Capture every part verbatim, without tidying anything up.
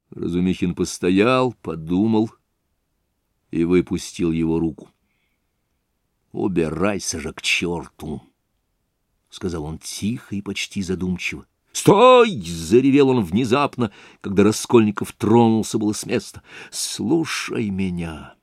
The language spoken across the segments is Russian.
Разумихин постоял, подумал и выпустил его руку. «Убирайся же к черту!» — сказал он тихо и почти задумчиво. «Стой!» — заревел он внезапно, когда Раскольников тронулся было с места. «Слушай меня.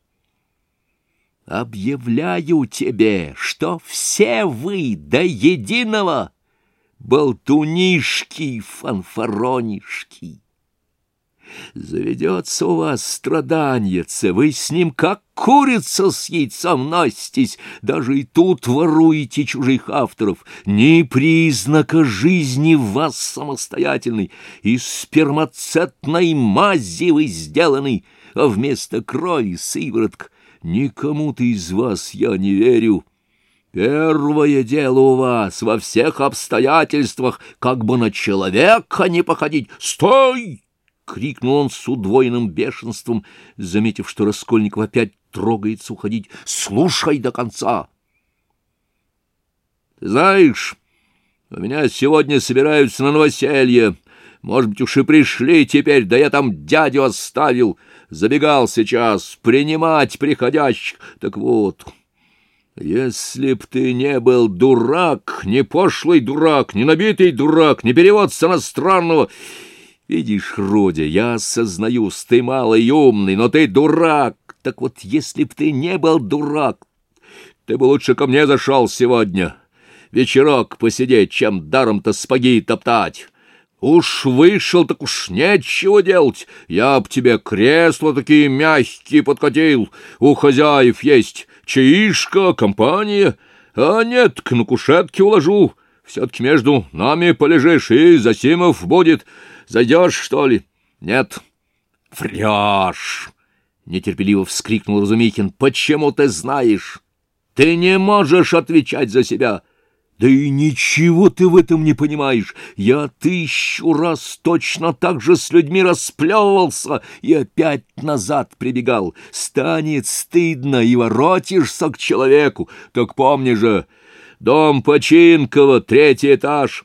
Объявляю тебе, что все вы до единого болтунишки, фанфаронишки. Заведется у вас страданьице, вы с ним как курица с яйцом носитесь, даже и тут воруете чужих авторов. Ни признака жизни в вас самостоятельной, из спермацетной мази вы сделаны, а вместо крови сыворотка. Никому-то из вас я не верю. Первое дело у вас во всех обстоятельствах, как бы на человека не походить. Стой!» — крикнул он с удвоенным бешенством, заметив, что Раскольников опять трогается уходить. «Слушай до конца. Ты знаешь, у меня сегодня собираются на новоселье. Может быть, уж и пришли теперь, да я там дядю оставил. Забегал сейчас принимать приходящих. Так вот, если б ты не был дурак, не пошлый дурак, не набитый дурак, не перевод с иностранного... Видишь, Родя, я сознаюсь, ты малый и умный, но ты дурак. Так вот, если б ты не был дурак, ты бы лучше ко мне зашел сегодня. Вечерок посидеть, чем даром-то сапоги топтать. Уж вышел, так уж нечего делать. Я б тебе кресла такие мягкие подкатил. У хозяев есть чаишка, компания. А нет, к на кушетке уложу. Все-таки между нами полежишь, и Зосимов будет. Зайдешь, что ли? Нет. Врешь! Нетерпеливо вскрикнул Разумихин. Почему ты знаешь? Ты не можешь отвечать за себя. Да и ничего ты в этом не понимаешь. Я тысячу раз точно так же с людьми расплевывался и опять назад прибегал. Станет стыдно, и воротишься к человеку. Так помни же, дом Починкова, третий этаж.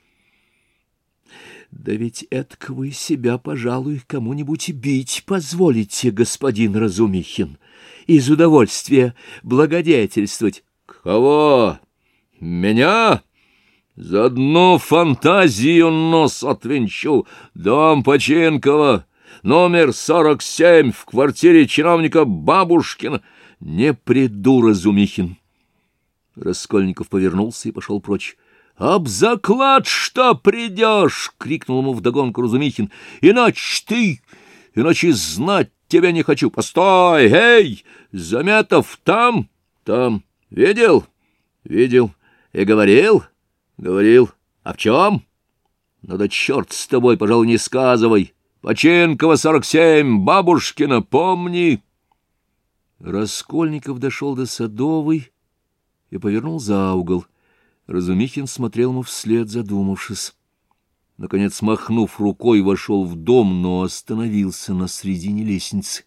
Да ведь этак вы себя, пожалуй, кому-нибудь бить позволите, господин Разумихин, из удовольствия благодетельствовать. Кого? Меня? За одну фантазию нос отвинчу. Дом Починкова, номер сорок семь, в квартире чиновника Бабушкина. Не приду, Разумихин. Раскольников повернулся и пошел прочь. «Об заклад, что придешь!» — крикнул ему вдогонку Разумихин. «Иначе ты, иначе знать тебя не хочу. Постой! Эй! Заметов там? Там. Видел? Видел. И говорил? Говорил. А в чем? Ну да черт с тобой, пожалуй, не сказывай. Починкова, сорок семь, Бабушкина, помни!» Раскольников дошел до Садовой и повернул за угол. Разумихин смотрел ему вслед, задумавшись. Наконец, махнув рукой, вошел в дом, но остановился на середине лестницы.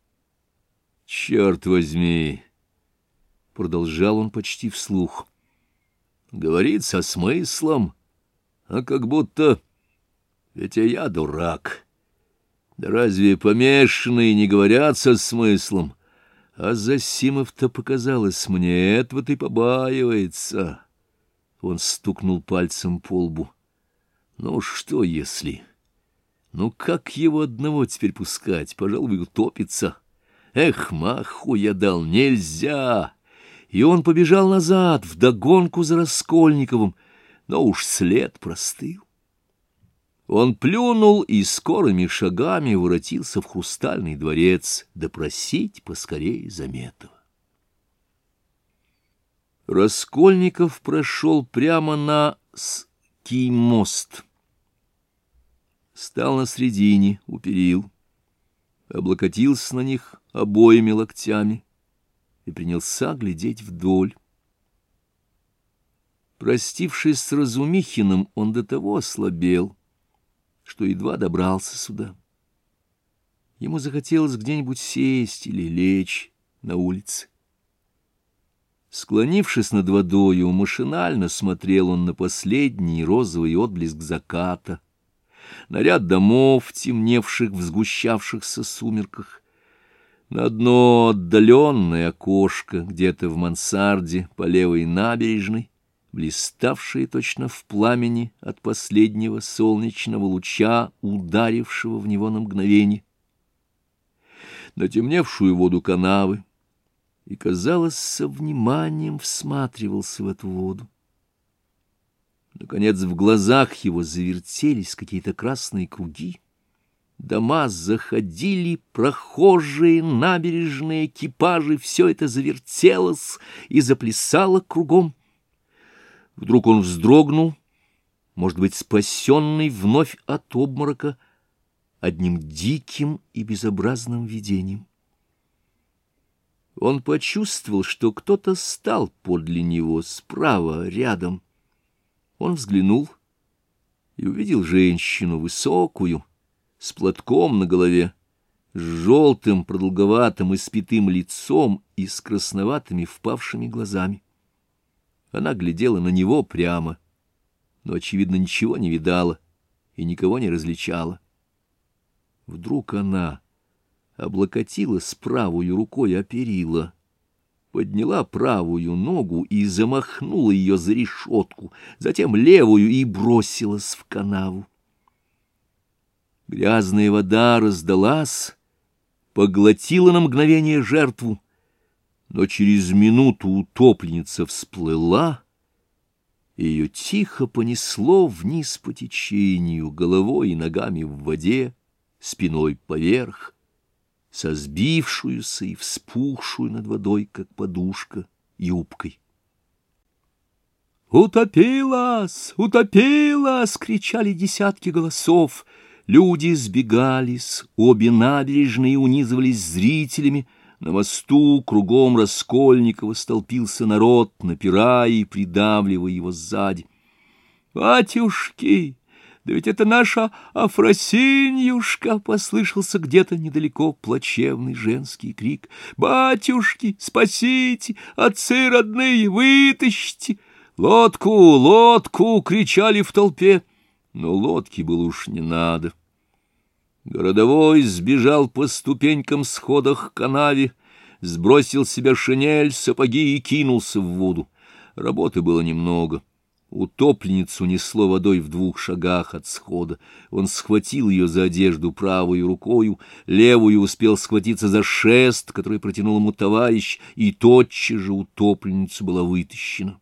«Черт возьми!» — продолжал он почти вслух. «Говорит со смыслом, а как будто... Ведь и я дурак. Да разве помешанные не говорят со смыслом? А Зосимов-то, показалось мне, этого-то и побаивается». Он стукнул пальцем по лбу. «Ну, что если? Ну, как его одного теперь пускать? Пожалуй, утопится. Эх, маху я дал, нельзя!» И он побежал назад, вдогонку за Раскольниковым, но уж след простыл. Он плюнул и скорыми шагами воротился в Хрустальный дворец допросить поскорее Заметова. Раскольников прошел прямо на Ский мост. Стал на средине, у перил, облокотился на них обоими локтями и принялся глядеть вдоль. Простившись с Разумихиным, он до того ослабел, что едва добрался сюда. Ему захотелось где-нибудь сесть или лечь на улице. Склонившись над водою, машинально смотрел он на последний розовый отблеск заката, на ряд домов, темневших в сгущавшихся сумерках, на одно отдаленное окошко где-то в мансарде по левой набережной, блиставшее точно в пламени от последнего солнечного луча, ударившего в него на мгновение, на темневшую воду канавы, и, казалось, со вниманием всматривался в эту воду. Наконец в глазах его завертелись какие-то красные круги. Дома заходили, прохожие, набережные, экипажи — все это завертелось и заплясало кругом. Вдруг он вздрогнул, может быть, спасенный вновь от обморока одним диким и безобразным видением. Он почувствовал, что кто-то стал подле него, справа, рядом. Он взглянул и увидел женщину, высокую, с платком на голове, с желтым, продолговатым, испитым лицом и с красноватыми впавшими глазами. Она глядела на него прямо, но, очевидно, ничего не видала и никого не различала. Вдруг она облокотилась правую рукой о перила, подняла правую ногу и замахнула ее за решетку, затем левую и бросилась в канаву. Грязная вода раздалась, поглотила на мгновение жертву, но через минуту утопленница всплыла, и ее тихо понесло вниз по течению, головой и ногами в воде, спиной поверх, со сбившуюся и вспухшую над водой, как подушка, юбкой. «Утопилась! Утопилась!» — кричали десятки голосов. Люди сбегались, обе набережные унизывались зрителями. На мосту кругом Раскольникова столпился народ, напирая и придавливая его сзади. «Батюшки! Да ведь это наша Афросиньюшка!» — послышался где-то недалеко плачевный женский крик. «Батюшки, спасите! Отцы родные, вытащите! Лодку, лодку!» — кричали в толпе. Но лодки было уж не надо. Городовой сбежал по ступенькам сходах к канаве, сбросил с себя шинель, сапоги и кинулся в воду. Работы было немного. Утопленницу несло водой в двух шагах от схода. Он схватил ее за одежду правой рукою, левую успел схватиться за шест, который протянул ему товарищ, и тотчас же утопленница была вытащена.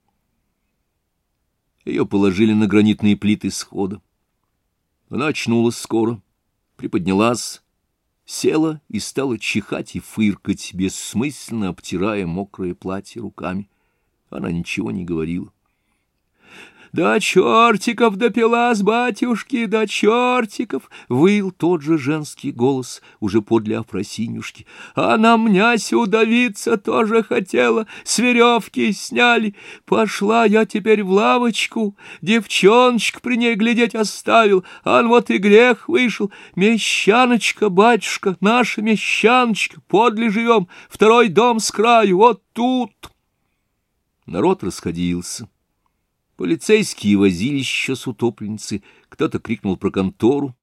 Ее положили на гранитные плиты схода. Она очнулась скоро, приподнялась, села и стала чихать и фыркать, бессмысленно обтирая мокрое платье руками. Она ничего не говорила. «До чертиков допилась, батюшки, до чертиков!» — выл тот же женский голос уже подле Афросинюшки. «Она мнясь удавиться тоже хотела, с веревки сняли. Пошла я теперь в лавочку, девчоночка при ней глядеть оставил, а вот и грех вышел. Мещаночка, батюшка, наша мещаночка, подле живем, второй дом с краю, вот тут!» Народ расходился. Полицейские возились еще с утопленницей, кто-то крикнул про контору.